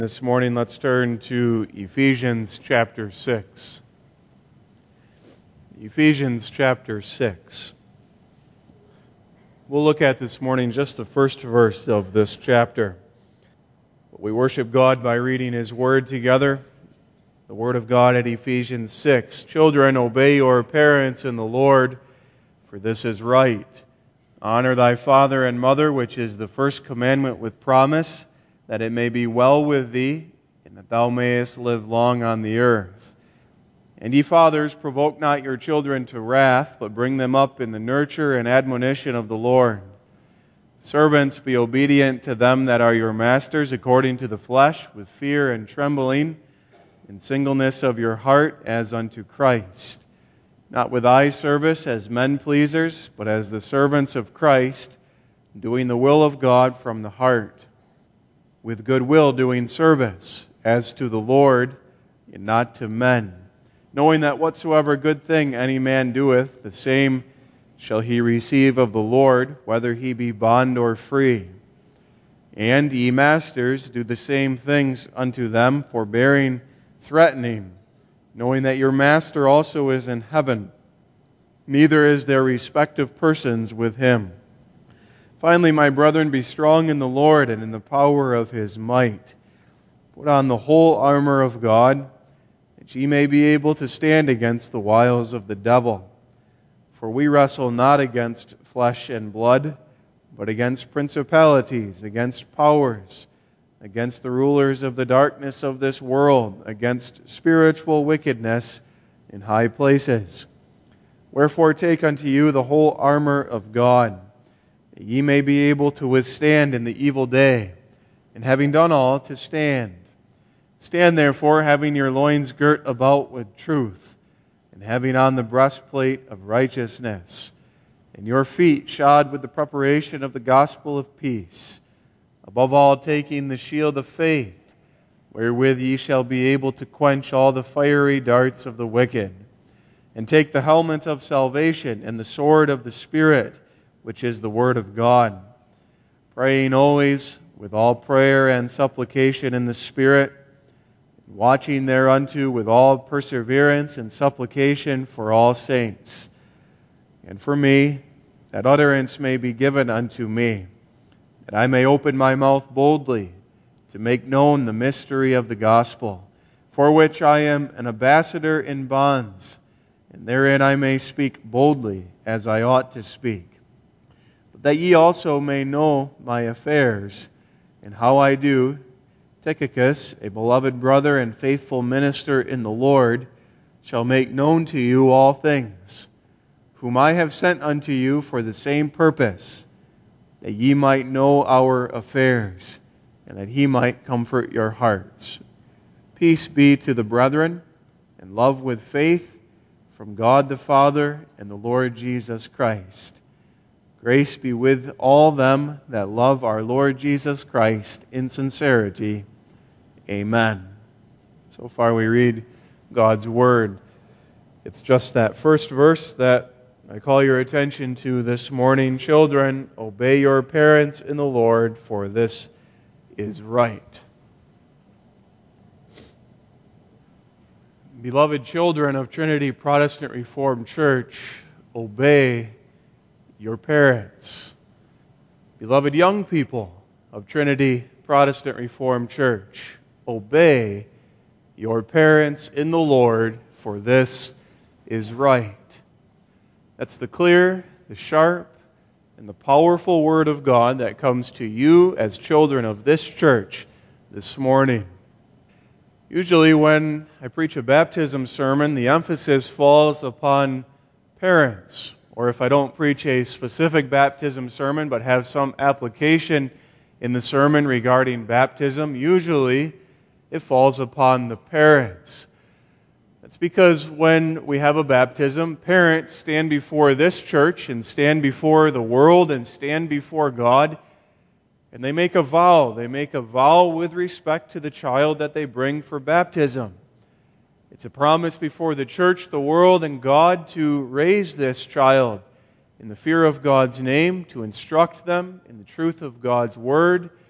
This morning, let's turn to Ephesians chapter 6. Ephesians chapter 6. We'll look at this morning just the first verse of this chapter. We worship God by reading His Word together. The Word of God at Ephesians 6. Children, obey your parents in the Lord, for this is right. Honor thy father and mother, which is the first commandment with promise, that it may be well with thee, and that thou mayest live long on the earth. And ye fathers, provoke not your children to wrath, but bring them up in the nurture and admonition of the Lord. Servants, be obedient to them that are your masters, according to the flesh, with fear and trembling, in singleness of your heart, as unto Christ. Not with eye service as men pleasers, but as the servants of Christ, doing the will of God from the heart, with good will doing service, as to the Lord, and not to men, knowing that whatsoever good thing any man doeth, the same shall he receive of the Lord, whether he be bond or free. And ye masters, do the same things unto them, forbearing, threatening, knowing that your master also is in heaven, neither is there respect of persons with him. Finally, my brethren, be strong in the Lord and in the power of His might. Put on the whole armor of God, that ye may be able to stand against the wiles of the devil. For we wrestle not against flesh and blood, but against principalities, against powers, against the rulers of the darkness of this world, against spiritual wickedness in high places. Wherefore take unto you the whole armor of God, that ye may be able to withstand in the evil day, and having done all, to stand. Stand therefore, having your loins girt about with truth, and having on the breastplate of righteousness, and your feet shod with the preparation of the gospel of peace. Above all, taking the shield of faith, wherewith ye shall be able to quench all the fiery darts of the wicked. And take the helmet of salvation and the sword of the Spirit, which is the Word of God, praying always with all prayer and supplication in the Spirit, watching thereunto with all perseverance and supplication for all saints, and for me, that utterance may be given unto me, that I may open my mouth boldly to make known the mystery of the gospel, for which I am an ambassador in bonds, and therein I may speak boldly as I ought to speak. But that ye also may know my affairs, and how I do, Tychicus, a beloved brother and faithful minister in the Lord, shall make known to you all things, whom I have sent unto you for the same purpose, that ye might know our affairs, and that he might comfort your hearts. Peace be to the brethren, and love with faith, from God the Father and the Lord Jesus Christ. Grace be with all them that love our Lord Jesus Christ in sincerity. Amen. So far we read God's Word. It's just that first verse that I call your attention to this morning. Children, obey your parents in the Lord, for this is right. Beloved children of Trinity Protestant Reformed Church, obey your parents. Beloved young people of Trinity Protestant Reformed Church, obey your parents in the Lord, for this is right. That's the clear, the sharp, and the powerful Word of God that comes to you as children of this church this morning. Usually when I preach a baptism sermon, the emphasis falls upon parents. Or if I don't preach a specific baptism sermon but have some application in the sermon regarding baptism, usually it falls upon the parents. That's because when we have a baptism, parents stand before this church and stand before the world and stand before God, and they make a vow. They make a vow with respect to the child that they bring for baptism. It's a promise before the church, the world, and God to raise this child in the fear of God's name, to instruct them in the truth of God's Word,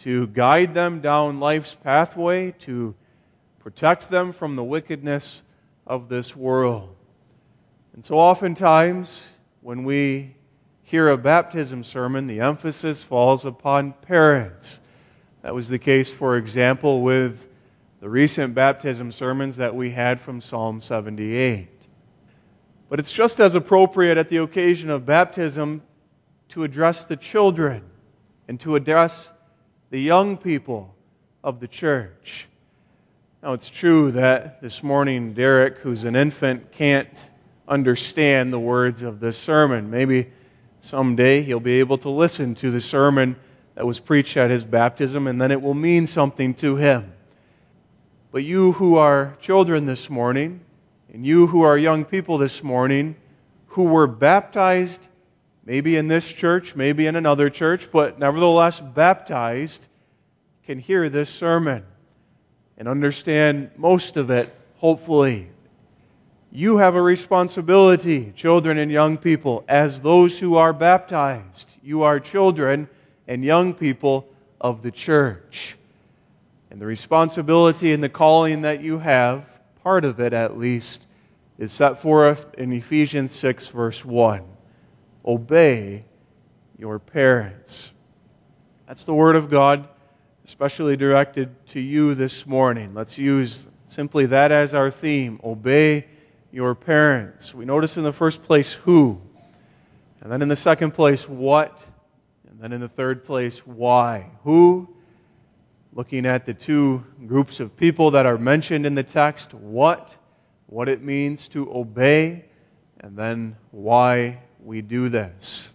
to guide them down life's pathway, to protect them from the wickedness of this world. And so oftentimes, when we hear a baptism sermon, the emphasis falls upon parents. That was the case, for example, with the recent baptism sermons that we had from Psalm 78. But it's just as appropriate at the occasion of baptism to address the children and to address the young people of the church. Now, it's true that this morning Derek, who's an infant, can't understand the words of this sermon. Maybe someday he'll be able to listen to the sermon that was preached at his baptism, and then it will mean something to him. But you who are children this morning, and you who are young people this morning, who were baptized, maybe in this church, maybe in another church, but nevertheless baptized, can hear this sermon and understand most of it, hopefully. You have a responsibility, children and young people, as those who are baptized. You are children and young people of the church. And the responsibility and the calling that you have, part of it at least, is set forth in Ephesians 6, verse 1. Obey your parents. That's the Word of God, especially directed to you this morning. Let's use simply that as our theme. Obey your parents. We notice in the first place who, and then in the second place what, and then in the third place why. Who, looking at the two groups of people that are mentioned in the text, what it means to obey, and then why we do this.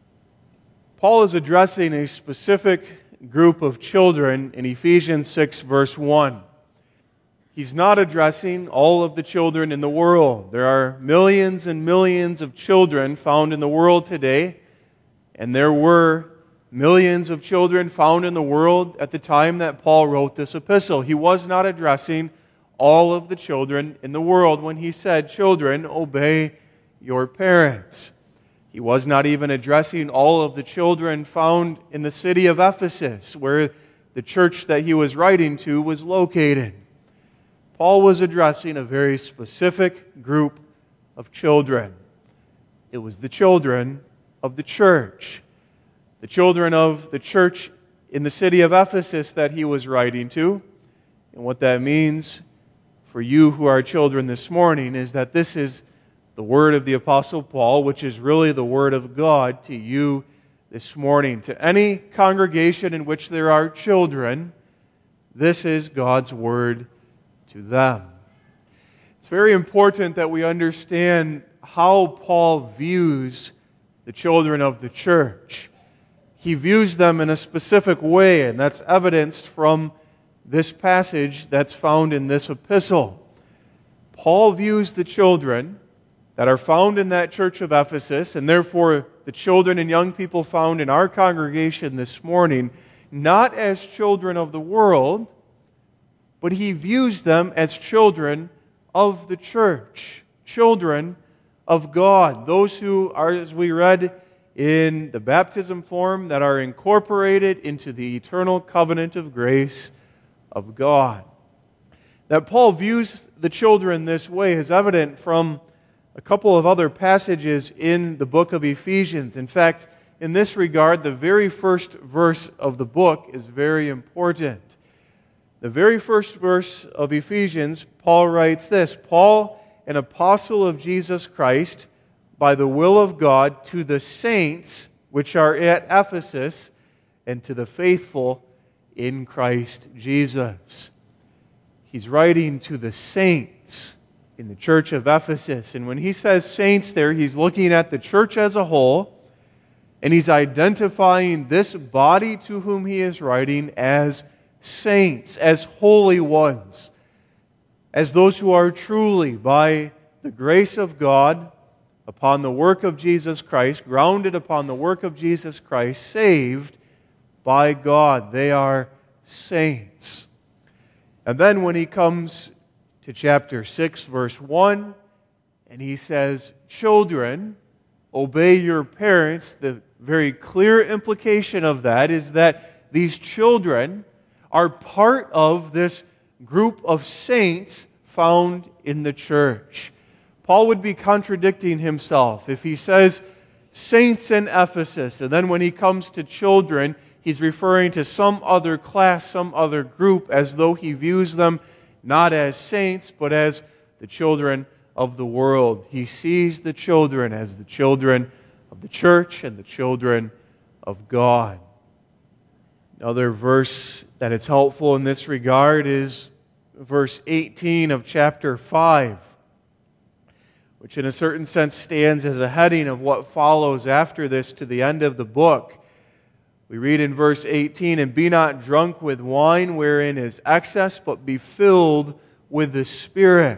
Paul is addressing a specific group of children in Ephesians 6, verse 1. He's not addressing all of the children in the world. There are millions and millions of children found in the world today, and there were millions of children found in the world at the time that Paul wrote this epistle. He was not addressing all of the children in the world when he said, "Children, obey your parents." He was not even addressing all of the children found in the city of Ephesus, where the church that he was writing to was located. Paul was addressing a very specific group of children. It was the children of the church. The children of the church in the city of Ephesus that he was writing to. And what that means for you who are children this morning is that this is the word of the Apostle Paul, which is really the word of God to you this morning. To any congregation in which there are children, this is God's word to them. It's very important that we understand how Paul views the children of the church. He views them in a specific way, and that's evidenced from this passage that's found in this epistle. Paul views the children that are found in that church of Ephesus, and therefore the children and young people found in our congregation this morning, not as children of the world, but he views them as children of the church, children of God, those who are, as we read in the baptism form, that are incorporated into the eternal covenant of grace of God. That Paul views the children this way is evident from a couple of other passages in the book of Ephesians. In fact, in this regard, the very first verse of the book is very important. The very first verse of Ephesians, Paul writes this, "Paul, an apostle of Jesus Christ, by the will of God, to the saints which are at Ephesus, and to the faithful in Christ Jesus." He's writing to the saints in the church of Ephesus. And when he says saints there, he's looking at the church as a whole, and he's identifying this body to whom he is writing as saints, as holy ones, as those who are truly, by the grace of God, upon the work of Jesus Christ, grounded upon the work of Jesus Christ, saved by God. They are saints. And then when he comes to chapter 6, verse 1, and he says, "Children, obey your parents," the very clear implication of that is that these children are part of this group of saints found in the church. Paul would be contradicting himself if he says saints in Ephesus, and then when he comes to children, he's referring to some other class, some other group, as though he views them not as saints, but as the children of the world. He sees the children as the children of the church and the children of God. Another verse that is helpful in this regard is verse 18 of chapter 5, which in a certain sense stands as a heading of what follows after this to the end of the book. We read in verse 18, "And be not drunk with wine wherein is excess, but be filled with the Spirit."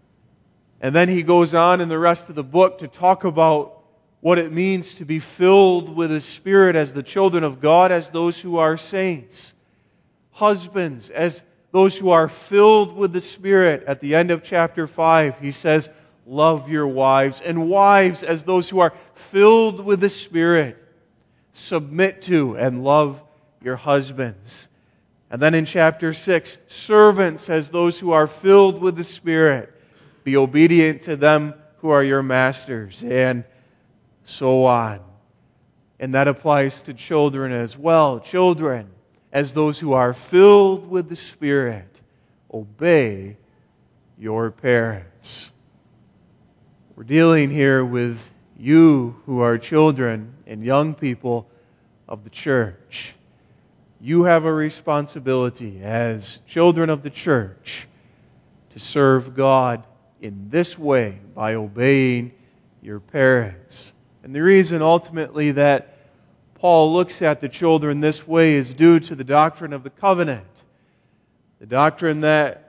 And then he goes on in the rest of the book to talk about what it means to be filled with the Spirit as the children of God, as those who are saints. Husbands, as those who are filled with the Spirit. At the end of chapter 5, he says, "Love your wives." And wives, as those who are filled with the Spirit. Submit to and love your husbands. And then in chapter 6, servants, as those who are filled with the Spirit. Be obedient to them who are your masters, and so on. And that applies to children as well. Children, as those who are filled with the Spirit, obey your parents. We're dealing here with you who are children and young people of the church. You have a responsibility as children of the church to serve God in this way by obeying your parents. And the reason ultimately that Paul looks at the children this way is due to the doctrine of the covenant. The doctrine that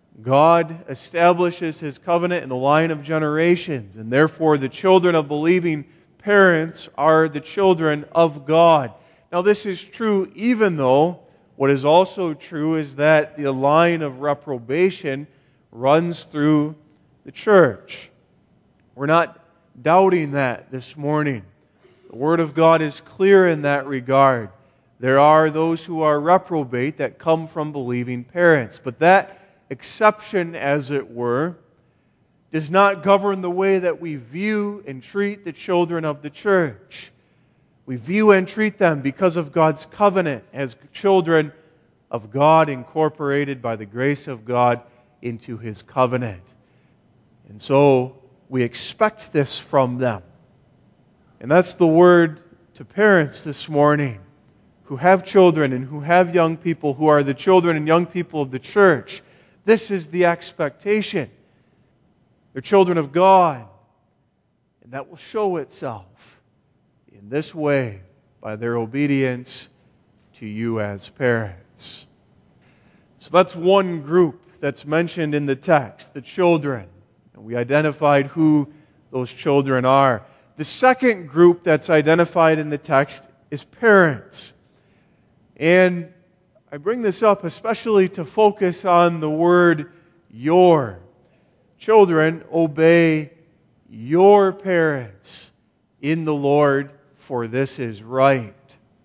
God establishes His covenant in the line of generations, and therefore the children of believing parents are the children of God. Now this is true even though what is also true is that the line of reprobation runs through the church. We're not doubting that this morning. The Word of God is clear in that regard. There are those who are reprobate that come from believing parents, but that exception, as it were, does not govern the way that we view and treat the children of the church. We view and treat them because of God's covenant as children of God incorporated by the grace of God into His covenant. And so we expect this from them. And that's the word to parents this morning who have children and who have young people who are the children and young people of the church. This is the expectation. They're children of God. And that will show itself in this way by their obedience to you as parents. So that's one group that's mentioned in the text, the children. And we identified who those children are. The second group that's identified in the text is parents. And I bring this up especially to focus on the word your. Children, obey your parents in the Lord, for this is right.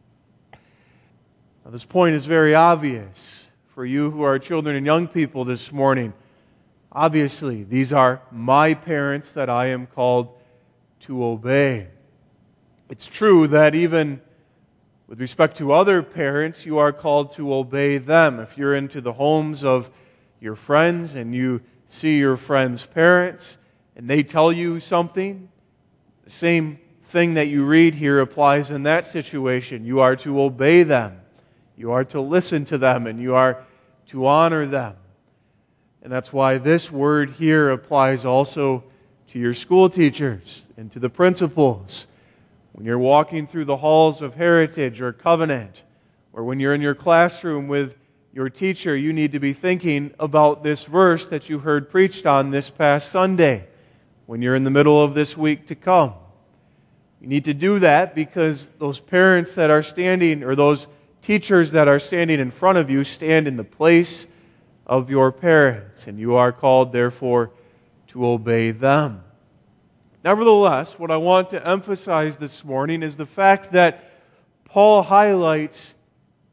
Now, this point is very obvious for you who are children and young people this morning. Obviously, these are my parents that I am called to obey. It's true that even with respect to other parents, you are called to obey them. If you're into the homes of your friends and you see your friends' parents and they tell you something, the same thing that you read here applies in that situation. You are to obey them. You are to listen to them and you are to honor them. And that's why this word here applies also to your school teachers and to the principals. When you're walking through the halls of Heritage or Covenant, or when you're in your classroom with your teacher, you need to be thinking about this verse that you heard preached on this past Sunday, when you're in the middle of this week to come. You need to do that because those parents that are standing, or those teachers that are standing in front of you, stand in the place of your parents, and you are called, therefore, to obey them. Nevertheless, what I want to emphasize this morning is the fact that Paul highlights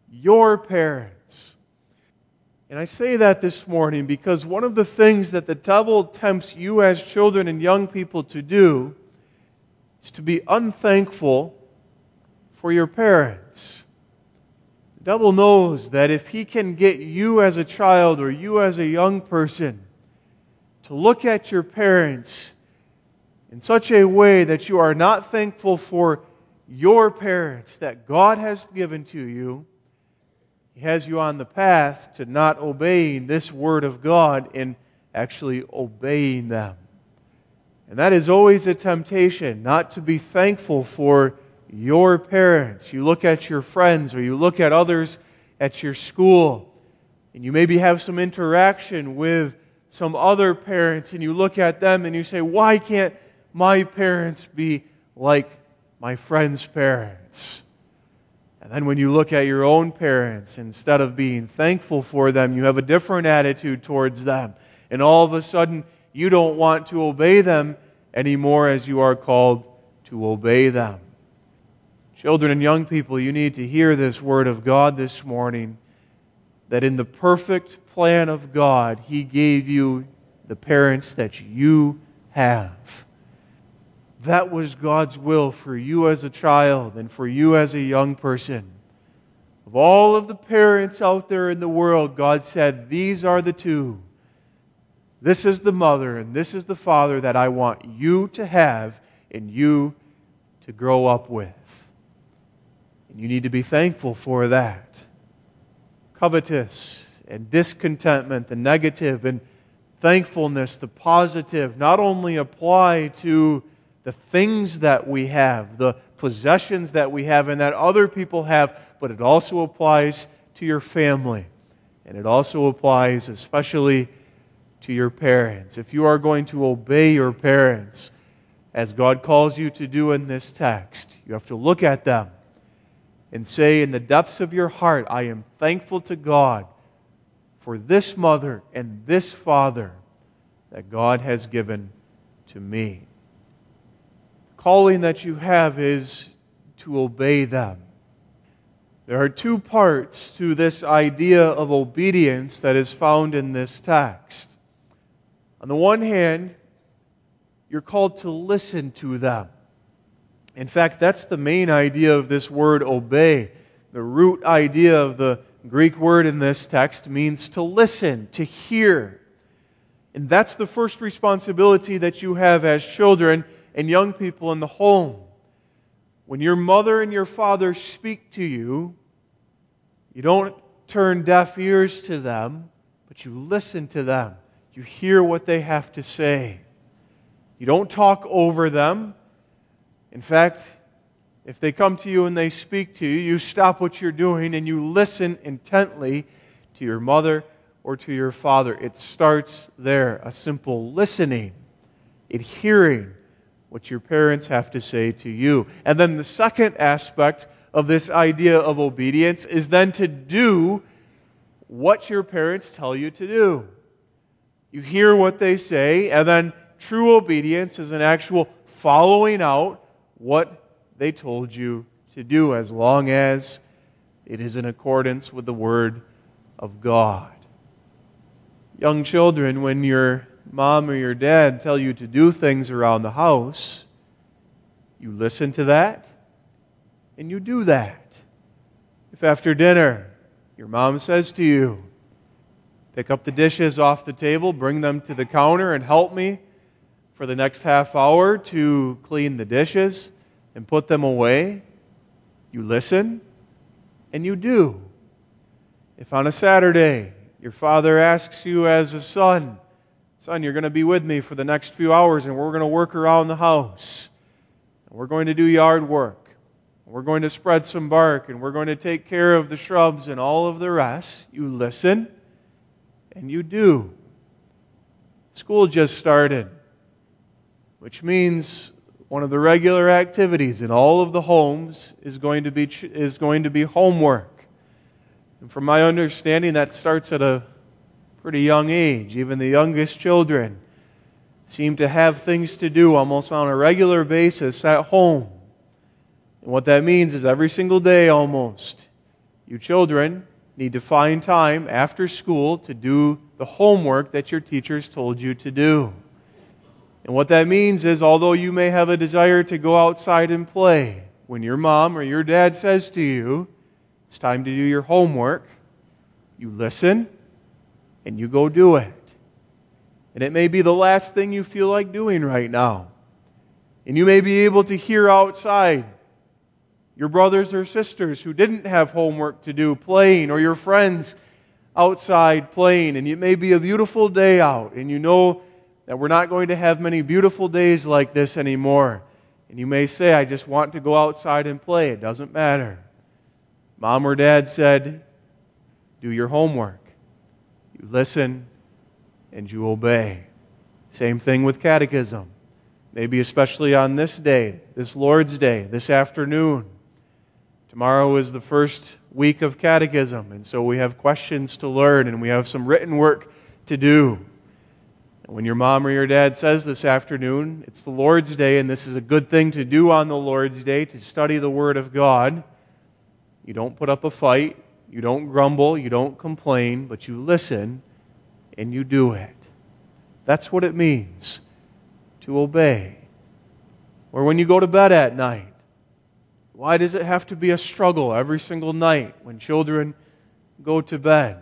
your parents. And I say that this morning because one of the things that the devil tempts you as children and young people to do is to be unthankful for your parents. The devil knows that if he can get you as a child or you as a young person to look at your parents in such a way that you are not thankful for your parents that God has given to you, he has you on the path to not obeying this Word of God and actually obeying them. And that is always a temptation, not to be thankful for your parents. You look at your friends or you look at others at your school, and you maybe have some interaction with some other parents, and you look at them and you say, why can't my parents be like my friend's parents? And then when you look at your own parents, instead of being thankful for them, you have a different attitude towards them. And all of a sudden, you don't want to obey them anymore as you are called to obey them. Children and young people, you need to hear this word of God this morning, that in the perfect plan of God, He gave you the parents that you have. That was God's will for you as a child and for you as a young person. Of all of the parents out there in the world, God said, these are the two. This is the mother and this is the father that I want you to have and you to grow up with. And you need to be thankful for that. Covetous and discontentment, the negative, and thankfulness, the positive, not only apply to the things that we have, the possessions that we have and that other people have, but it also applies to your family. And it also applies especially to your parents. If you are going to obey your parents, as God calls you to do in this text, you have to look at them and say in the depths of your heart, I am thankful to God for this mother and this father that God has given to me. Calling that you have is to obey them. There are two parts to this idea of obedience that is found in this text. On the one hand, you're called to listen to them. In fact, that's the main idea of this word obey. The root idea of the Greek word in this text means to listen, to hear. And that's the first responsibility that you have as children and young people in the home. When your mother and your father speak to you, you don't turn deaf ears to them, but you listen to them. You hear what they have to say. You don't talk over them. In fact, if they come to you and they speak to you, you stop what you're doing and you listen intently to your mother or to your father. It starts there, a simple listening, hearing what your parents have to say to you. And then the second aspect of this idea of obedience is then to do what your parents tell you to do. You hear what they say, and then true obedience is an actual following out what they told you to do, as long as it is in accordance with the Word of God. Young children, when your mom or your dad tell you to do things around the house, you listen to that and you do that. If after dinner your mom says to you, pick up the dishes off the table, bring them to the counter and help me for the next half hour to clean the dishes and put them away, you listen and you do. If on a Saturday your father asks you as a son, you're going to be with me for the next few hours and we're going to work around the house. And we're going to do yard work. We're going to spread some bark and we're going to take care of the shrubs and all of the rest. You listen and you do. School just started, which means one of the regular activities in all of the homes is going to be homework. And from my understanding, that starts at a pretty young age. Even the youngest children seem to have things to do almost on a regular basis at home. And what that means is every single day almost, You children need to find time after school to do the homework that your teachers told you to do. And what that means is, although you may have a desire to go outside and play, when your mom or your dad says to you, it's time to do your homework, you listen and you go do it. And it may be the last thing you feel like doing right now. And you may be able to hear outside your brothers or sisters who didn't have homework to do playing, or your friends outside playing. And it may be a beautiful day out, and you know that we're not going to have many beautiful days like this anymore. And you may say, I just want to go outside and play. It doesn't matter. Mom or dad said, do your homework. You listen and you obey. Same thing with catechism. Maybe especially on this day, this Lord's Day, this afternoon. Tomorrow is the first week of catechism, and so we have questions to learn and we have some written work to do. And when your mom or your dad says this afternoon, it's the Lord's Day and this is a good thing to do on the Lord's Day, to study the Word of God, you don't put up a fight, you don't grumble, you don't complain, but you listen and you do it. That's what it means to obey. Or when you go to bed at night, why does it have to be a struggle every single night when children go to bed?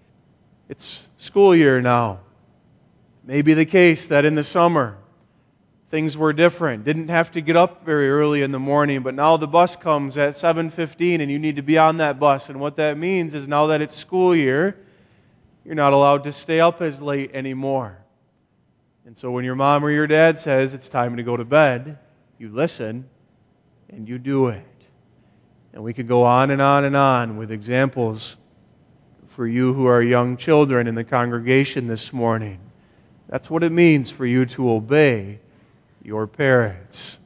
It's school year now. It may be the case that in the summer things were different. Didn't have to get up very early in the morning, but now the bus comes at 7:15 and you need to be on that bus. And what that means is now that it's school year, you're not allowed to stay up as late anymore. And so when your mom or your dad says it's time to go to bed, you listen and you do it. And we could go on and on and on with examples for you who are young children in the congregation this morning. That's what it means for you to obey your parents.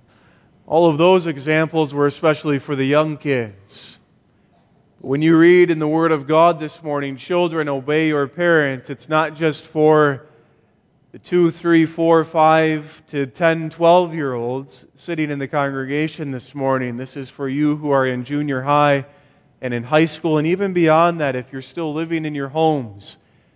All of those examples were especially for the young kids. When you read in the Word of God this morning, children, obey your parents, it's not just for the 2, 3, 4, 5 to 10, 12-year-olds sitting in the congregation this morning. This is for you who are in junior high and in high school, and even beyond that, if you're still living in your homes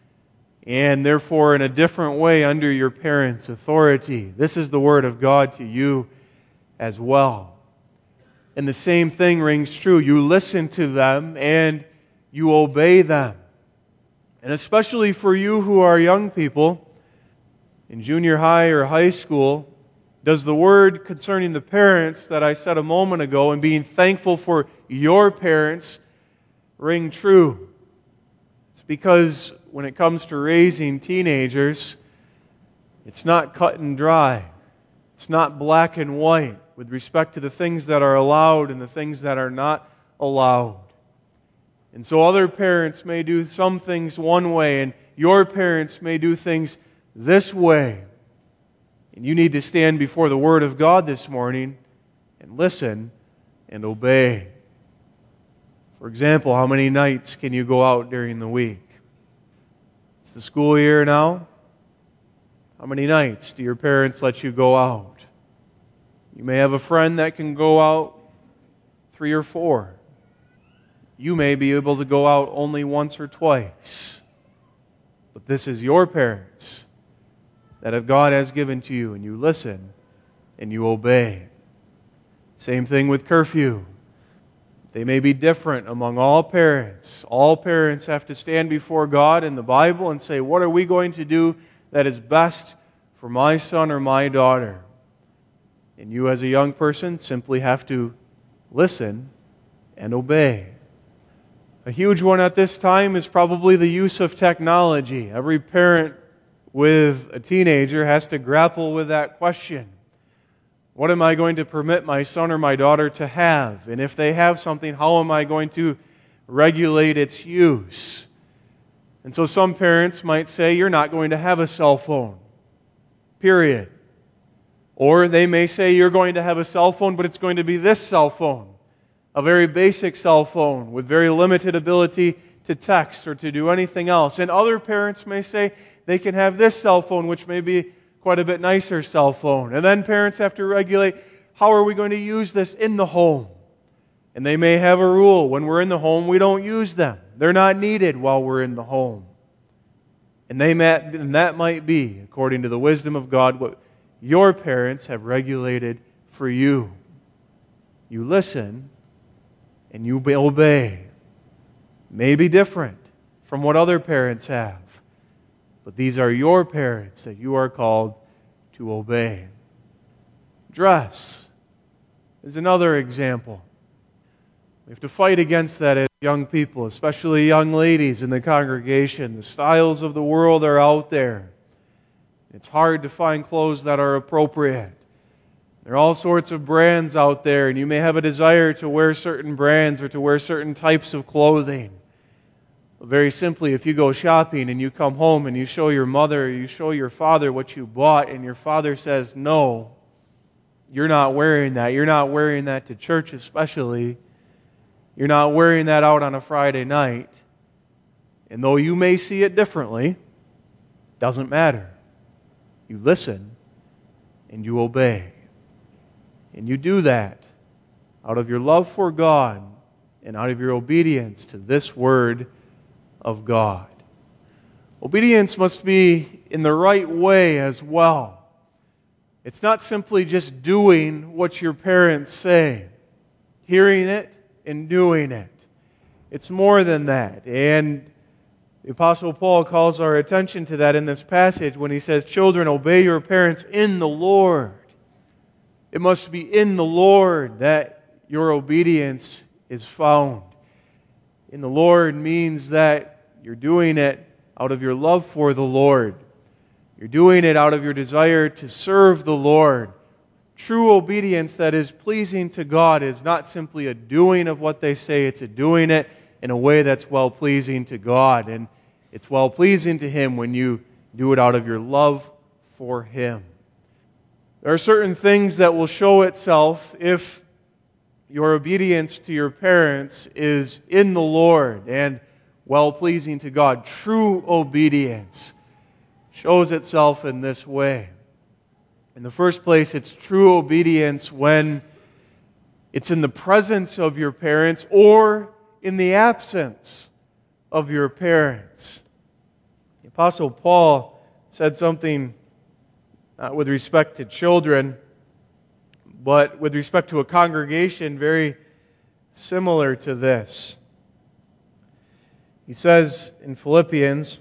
and therefore in a different way under your parents' authority. This is the Word of God to you as well. And the same thing rings true. You listen to them and you obey them. And especially for you who are young people, in junior high or high school, does the word concerning the parents that I said a moment ago and being thankful for your parents ring true? It's because when it comes to raising teenagers, it's not cut and dry. It's not black and white with respect to the things that are allowed and the things that are not allowed. And so other parents may do some things one way and your parents may do things this way. And you need to stand before the Word of God this morning and listen and obey. For example, how many nights can you go out during the week? It's the school year now. How many nights do your parents let you go out? You may have a friend that can go out 3 or 4. You may be able to go out only once or twice. But this is your parents that God has given to you, and you listen and you obey. Same thing with curfew. They may be different among all parents. All parents have to stand before God in the Bible and say, what are we going to do that is best for my son or my daughter? And you as a young person simply have to listen and obey. A huge one at this time is probably the use of technology. Every parent with a teenager has to grapple with that question. What am I going to permit my son or my daughter to have? And if they have something, how am I going to regulate its use? And so some parents might say, you're not going to have a cell phone, period. Or they may say, you're going to have a cell phone, but it's going to be this cell phone, a very basic cell phone with very limited ability to text or to do anything else. And other parents may say, they can have this cell phone, which may be quite a bit nicer cell phone. And then parents have to regulate, how are we going to use this in the home? And they may have a rule. When we're in the home, we don't use them. They're not needed while we're in the home. And that might be, according to the wisdom of God, what your parents have regulated for you. You listen and you obey. May be different from what other parents have, but these are your parents that you are called to obey. Dress is another example. We have to fight against that as young people, especially young ladies in the congregation. The styles of the world are out there. It's hard to find clothes that are appropriate. There are all sorts of brands out there, and you may have a desire to wear certain brands or to wear certain types of clothing. But very simply, if you go shopping and you come home and you show your mother or you show your father what you bought, and your father says, no, you're not wearing that. You're not wearing that to church especially. You're not wearing that out on a Friday night. And though you may see it differently, doesn't matter. You listen and you obey. And you do that out of your love for God and out of your obedience to this Word of God. Obedience must be in the right way as well. It's not simply just doing what your parents say, hearing it and doing it. It's more than that. And the Apostle Paul calls our attention to that in this passage when he says, "Children, obey your parents in the Lord." It must be in the Lord that your obedience is found. In the Lord means that you're doing it out of your love for the Lord. You're doing it out of your desire to serve the Lord. True obedience that is pleasing to God is not simply a doing of what they say, it's a doing it in a way that's well-pleasing to God. And it's well-pleasing to Him when you do it out of your love for Him. There are certain things that will show itself if your obedience to your parents is in the Lord and well-pleasing to God. True obedience shows itself in this way. In the first place, it's true obedience when it's in the presence of your parents or in the absence of your parents. The Apostle Paul said something not with respect to children, but with respect to a congregation very similar to this. He says in Philippians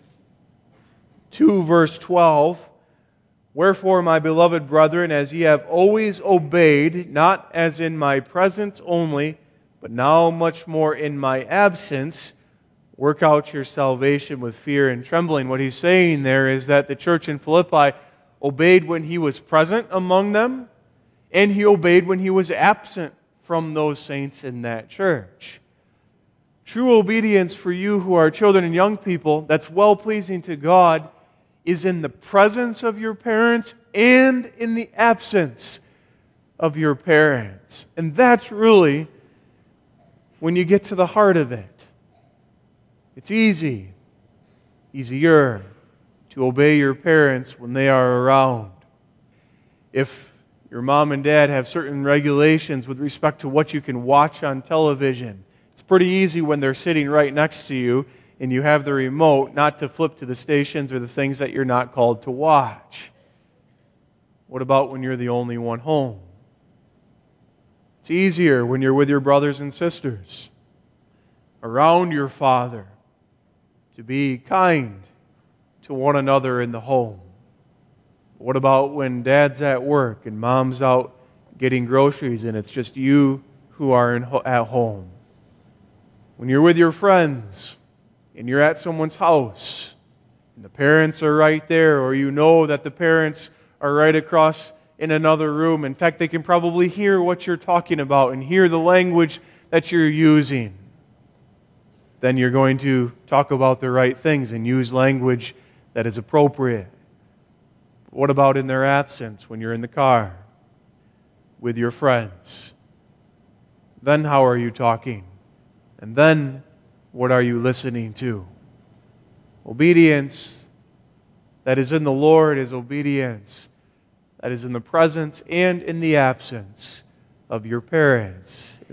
2, verse 12, "Wherefore, my beloved brethren, as ye have always obeyed, not as in my presence only, but now much more in my absence, work out your salvation with fear and trembling." What he's saying there is that the church in Philippi obeyed when he was present among them, and he obeyed when he was absent from those saints in that church. True obedience for you who are children and young people that's well-pleasing to God is in the presence of your parents and in the absence of your parents. And that's really when you get to the heart of it. It's easier to obey your parents when they are around. If your mom and dad have certain regulations with respect to what you can watch on television, it's pretty easy when they're sitting right next to you and you have the remote not to flip to the stations or the things that you're not called to watch. What about when you're the only one home? It's easier when you're with your brothers and sisters, around your father, to be kind to one another in the home. What about when dad's at work and mom's out getting groceries and it's just you who are at home? When you're with your friends and you're at someone's house and the parents are right there, or you know that the parents are right across in another room. In fact, they can probably hear what you're talking about and hear the language that you're using. Then you're going to talk about the right things and use language that is appropriate. What about in their absence when you're in the car with your friends? Then how are you talking? And then what are you listening to? Obedience that is in the Lord is obedience that is in the presence and in the absence of your parents.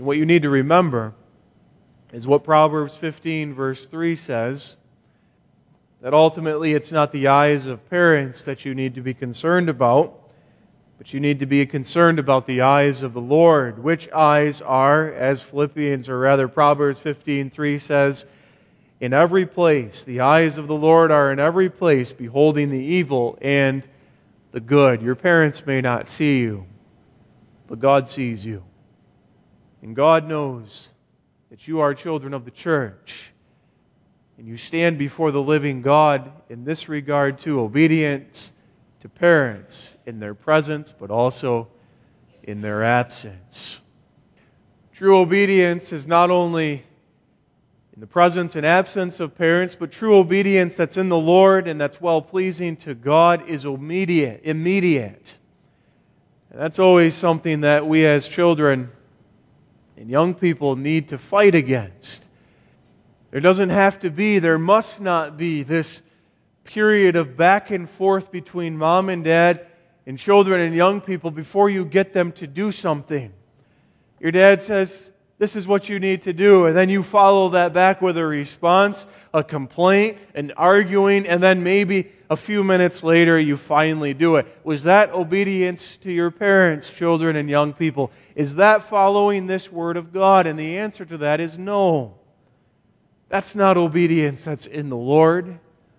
And what you need to remember is what Proverbs 15 verse 3 says, that ultimately it's not the eyes of parents that you need to be concerned about, but you need to be concerned about the eyes of the Lord. Which eyes are, as Proverbs 15:3 says, in every place. The eyes of the Lord are in every place, beholding the evil and the good. Your parents may not see you, but God sees you. And God knows that you are children of the church. And you stand before the living God in this regard too, obedience to parents in their presence, but also in their absence. True obedience is not only in the presence and absence of parents, but true obedience that's in the Lord and that's well-pleasing to God is immediate. And that's always something that we as children and young people need to fight against. There must not be this period of back and forth between mom and dad and children and young people before you get them to do something. Your dad says, this is what you need to do, and then you follow that back with a response, a complaint, an arguing, and then maybe a few minutes later you finally do it. Was that obedience to your parents, children and young people? Is that following this Word of God? And the answer to that is no. That's not obedience that's in the Lord.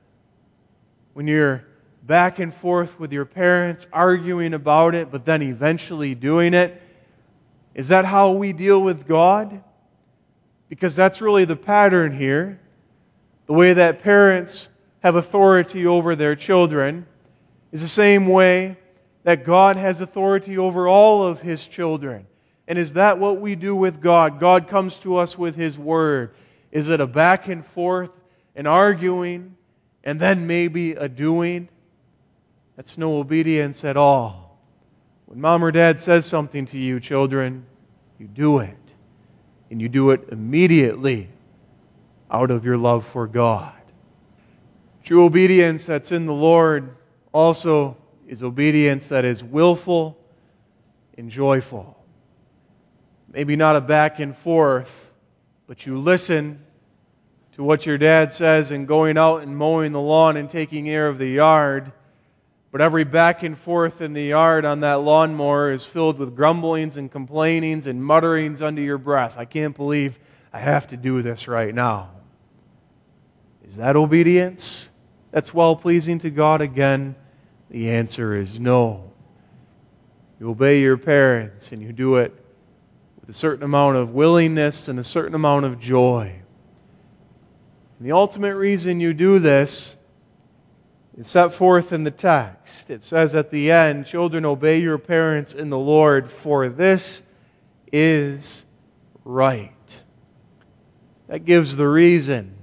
When you're back and forth with your parents, arguing about it, but then eventually doing it, is that how we deal with God? Because that's really the pattern here. The way that parents have authority over their children is the same way that God has authority over all of His children. And is that what we do with God? God comes to us with His Word. Is it a back and forth, an arguing, and then maybe a doing? That's no obedience at all. When mom or dad says something to you, children, you do it. And you do it immediately out of your love for God. True obedience that's in the Lord also is obedience that is willful and joyful. Maybe not a back and forth, but you listen to what your dad says in going out and mowing the lawn and taking care of the yard. But every back and forth in the yard on that lawnmower is filled with grumblings and complainings and mutterings under your breath. I can't believe I have to do this right now. Is that obedience that's well-pleasing to God? Again, the answer is no. You obey your parents and you do it with a certain amount of willingness and a certain amount of joy. And the ultimate reason you do this is set forth in the text. It says at the end, children, obey your parents in the Lord, for this is right. That gives the reason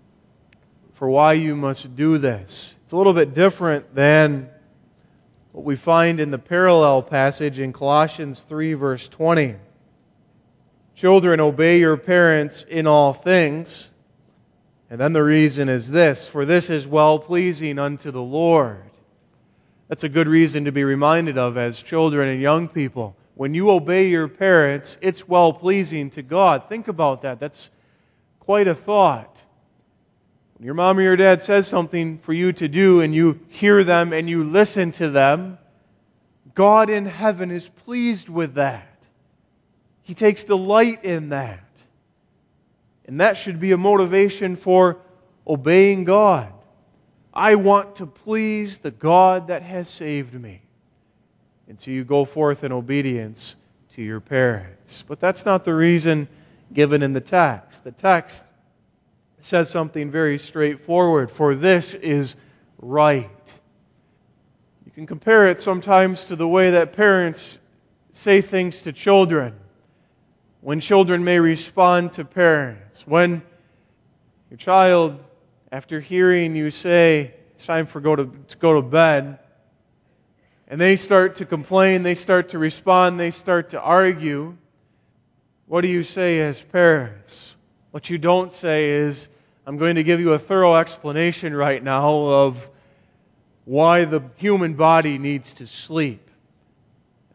for why you must do this. It's a little bit different than what we find in the parallel passage in Colossians 3, verse 20. Children, obey your parents in all things. And then the reason is this, for this is well-pleasing unto the Lord. That's a good reason to be reminded of as children and young people. When you obey your parents, it's well-pleasing to God. Think about that. That's quite a thought. When your mom or your dad says something for you to do and you hear them and you listen to them, God in heaven is pleased with that. He takes delight in that. And that should be a motivation for obeying God. I want to please the God that has saved me. And so you go forth in obedience to your parents. But that's not the reason given in the text. The text says something very straightforward. For this is right. You can compare it sometimes to the way that parents say things to children. When children may respond to parents. When your child, after hearing you say, it's time to go to bed, and they start to complain, they start to respond, they start to argue, what do you say as parents? What you don't say is, I'm going to give you a thorough explanation right now of why the human body needs to sleep.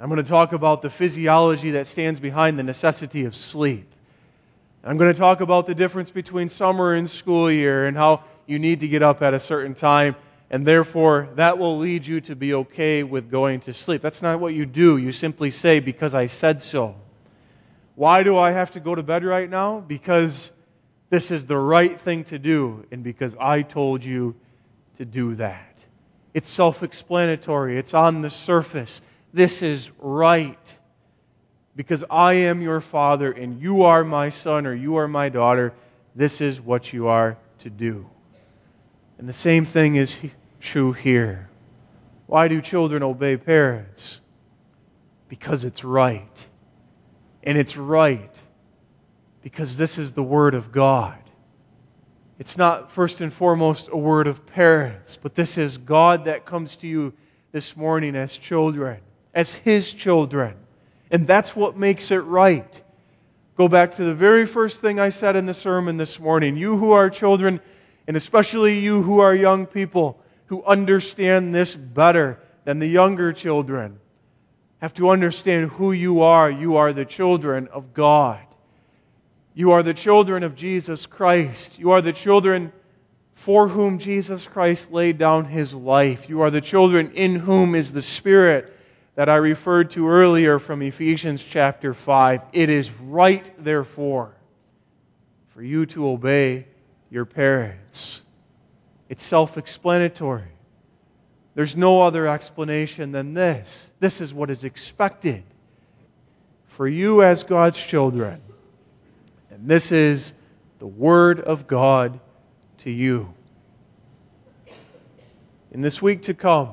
I'm going to talk about the physiology that stands behind the necessity of sleep. I'm going to talk about the difference between summer and school year and how you need to get up at a certain time, and therefore that will lead you to be okay with going to sleep. That's not what you do. You simply say, because I said so. Why do I have to go to bed right now? Because this is the right thing to do, and because I told you to do that. It's self-explanatory. It's on the surface. This is right. Because I am your father and you are my son or you are my daughter, this is what you are to do. And the same thing is true here. Why do children obey parents? Because it's right. And it's right because this is the Word of God. It's not first and foremost a word of parents, but this is God that comes to you this morning as children, as His children. And that's what makes it right. Go back to the very first thing I said in the sermon this morning. You who are children, and especially you who are young people, who understand this better than the younger children, have to understand who you are. You are the children of God. You are the children of Jesus Christ. You are the children for whom Jesus Christ laid down His life. You are the children in whom is the Spirit that I referred to earlier from Ephesians chapter 5. It is right, therefore, for you to obey your parents. It's self-explanatory. There's no other explanation than this. This is what is expected for you as God's children. And this is the Word of God to you. In this week to come,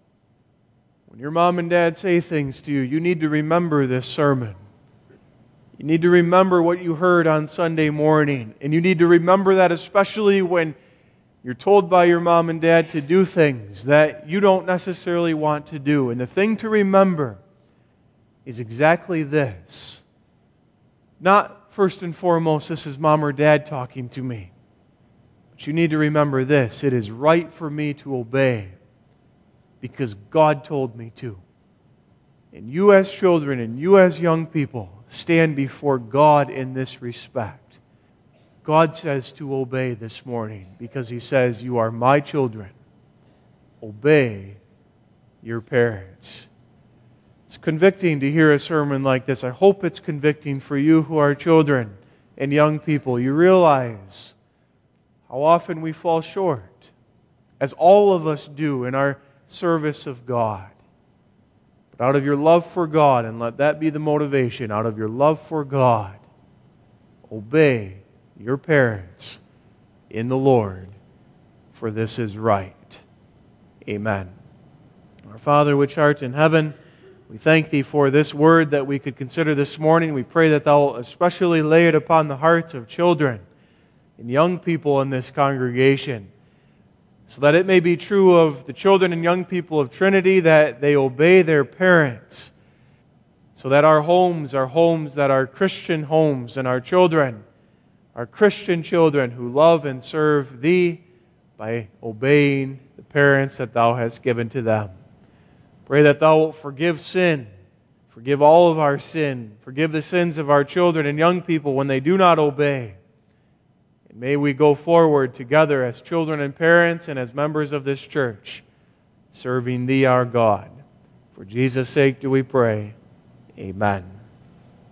when your mom and dad say things to you, you need to remember this sermon. You need to remember what you heard on Sunday morning. And you need to remember that especially when you're told by your mom and dad to do things that you don't necessarily want to do. And the thing to remember is exactly this. Not first and foremost, this is mom or dad talking to me. But you need to remember this. It is right for me to obey because God told me to. And you as children and you as young people stand before God in this respect. God says to obey this morning because He says, you are my children. Obey your parents. It's convicting to hear a sermon like this. I hope it's convicting for you who are children and young people. You realize how often we fall short, as all of us do in our service of God. But out of your love for God, and let that be the motivation, out of your love for God, obey your parents in the Lord, for this is right. Amen. Our Father which art in heaven, we thank Thee for this word that we could consider this morning. We pray that Thou especially lay it upon the hearts of children and young people in this congregation, so that it may be true of the children and young people of Trinity that they obey their parents, so that our homes are homes that are Christian homes, and our children are Christian children who love and serve Thee by obeying the parents that Thou hast given to them. Pray that Thou wilt forgive sin, forgive all of our sin, forgive the sins of our children and young people when they do not obey. And may we go forward together as children and parents and as members of this church, serving Thee, our God. For Jesus' sake do we pray. Amen.